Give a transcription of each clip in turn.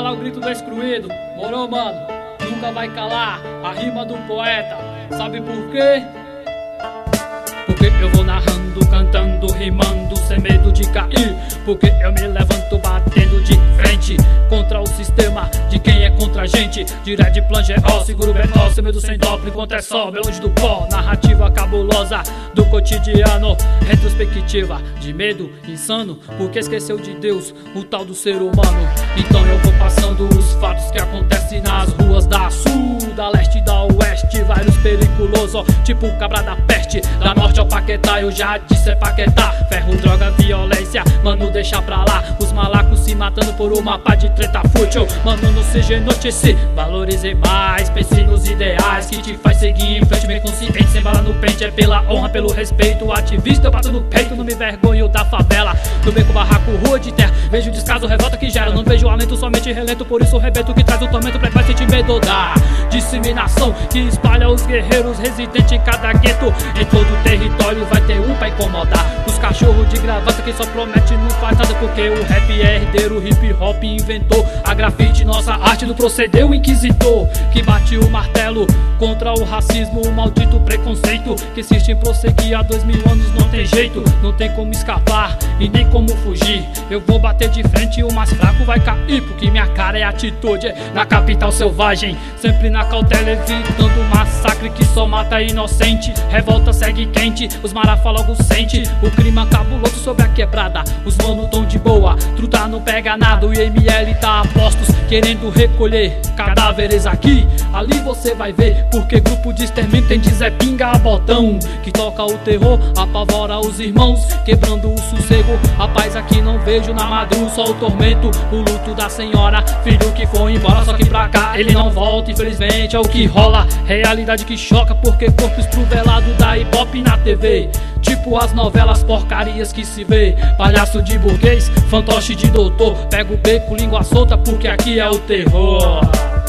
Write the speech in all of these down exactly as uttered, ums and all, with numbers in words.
falar o grito do excluído. Morou, mano? Nunca vai calar a rima do poeta. Sabe por quê? Porque eu vou narrando, cantando, rimando, sem medo de cair. Porque eu me levanto batendo de frente contra o sistema de quem é contra a gente. Direto de plangeó, seguro menor, sem medo, sem dó, enquanto é só, bem longe do pó. Narrativa cabulosa do cotidiano, retrospectiva de medo insano, porque esqueceu de Deus, o tal do ser humano. Então eu vou passando os fatos que acontecem nas ruas da sul, da leste e da oeste. Vários periculosos, tipo cabra da peste. Da norte ao Paquetá, eu já disse é Paquetá. Ferro, droga, violência, mano, deixa pra lá. Os malacos se matando por uma pá de treta fútil. Mano, não seja notícia, valorize mais. Pense nos ideais que te faz seguir em frente. Bem consciente, sem bala no pente. É pela honra, pelo respeito. Ativista, eu bato no peito, não me vergonho da favela. No beco, barraco, rua de terra. Vejo descaso, revolta que gera. Não vejo alento, somente relento. Por isso o rebento que traz o tormento. Prepare sentir medo da disseminação que espalha os guerreiros residentes em cada gueto. Em todo o território vai ter um pra incomodar. Os cachorros de gravata que só promete não faz nada. Porque o rap é herdeiro, o hip hop inventou a grafite, nossa arte do proceder o inquisitor, que bate o martelo contra o racismo, o maldito preconceito que insiste em prosseguir há dois mil anos. Não tem jeito, não tem como escapar e nem como fugir. Eu vou bater de frente e o mais fraco vai cair, porque minha cara é atitude na capital selvagem, sempre na cautela, evitando o massacre que só mata inocente. Revolta segue quente, os marafa logo sente o clima cabuloso sobre a quebrada. Os mano tão de boa, truta não pega nada. O I M L tá a postos, querendo recolher cadáveres aqui. Ali você vai ver, porque grupo de extermínio tem de Zé Pinga a botão, que toca o terror, apavora os irmãos, quebrando o sossego. A paz aqui não vejo na madru, só o tormento, o luto da senhora, filho que foi embora, só que pra cá ele não volta, infelizmente é o que rola. Realidade que choca, porque corpo estruvelado da hip hop na T V, tipo as novelas porcarias que se vê. Palhaço de burguês, fantoche de doutor, pega o beco, língua solta, porque aqui é o terror.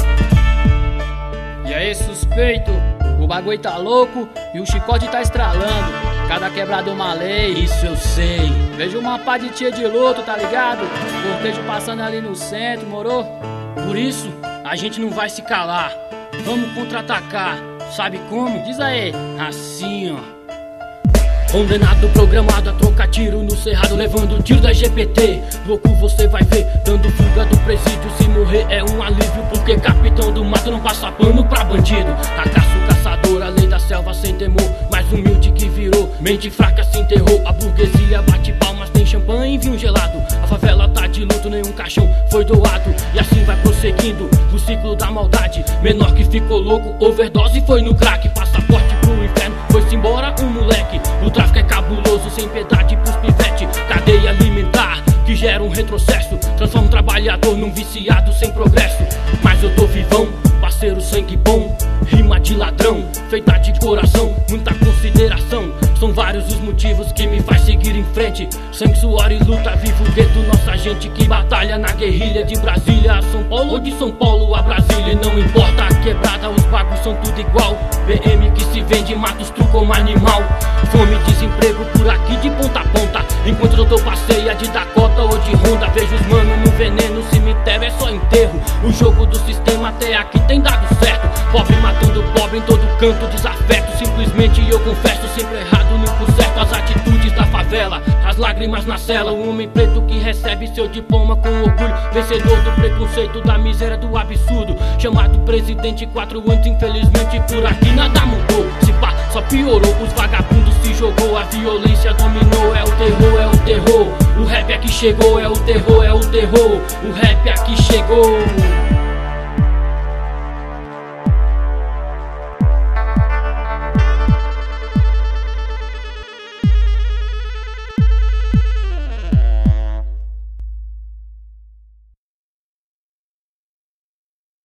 E aí, suspeito, o bagulho tá louco e o chicote tá estralando. Cada quebrada uma lei, isso eu sei. Vejo uma pá de tia de luto, tá ligado? Cortejo passando ali no centro, morou? Por isso, a gente não vai se calar. Vamos contra-atacar, sabe como? Diz aí, assim ó. Condenado, programado a trocar tiro no cerrado, levando tiro da G P T. Louco você vai ver, dando fuga do presídio. Se morrer é um alívio, porque capitão do mato não passa pano pra bandido. Acaso caçador, a lei da selva sem temor, mais humilde que virou, mente fraca se enterrou. A burguesia bate palmas, tem champanhe e vinho gelado. A favela tá de luto, nenhum caixão foi doado. E assim vai prosseguindo o ciclo da maldade. Menor que ficou louco, overdose foi no crack. Passaporte pro inferno, foi-se embora um moleque. O tráfico é cabuloso, sem piedade pros pivete. Cadeia alimentar, que gera um retrocesso, transforma um trabalhador num viciado sem progresso. Mas eu tô vivão, parceiro sangue bom, rima de ladrão, feita de coração, muita consideração. São vários os motivos que me faz seguir em frente. Sangue, suor e luta, vivo dentro nossa gente que batalha na guerrilha. De Brasília a São Paulo ou de São Paulo a Brasília, não importa a quebrada, os bagulhos são tudo igual. B M que se vende, mata os tru como animal. Fome e desemprego por aqui de ponta a ponta, enquanto eu tô passeia de Dakota ou de Honda. Vejo os mano no veneno, cemitério é só enterro. O jogo do sistema até aqui tem dado certo. Pobre matando pobre em todo canto, desafeto. Simplesmente eu confesso, sempre errado, nunca certo. As atitudes da favela, as lágrimas na cela. O homem preto que recebe seu diploma com orgulho, vencedor do preconceito, da miséria, do absurdo, chamado presidente quatro anos, infelizmente por aqui nada mudou. Se pá, só piorou, os vagabundos se jogou, a violência dominou. É o terror, é o terror, o rap aqui chegou. É o terror, é o terror, o rap aqui chegou.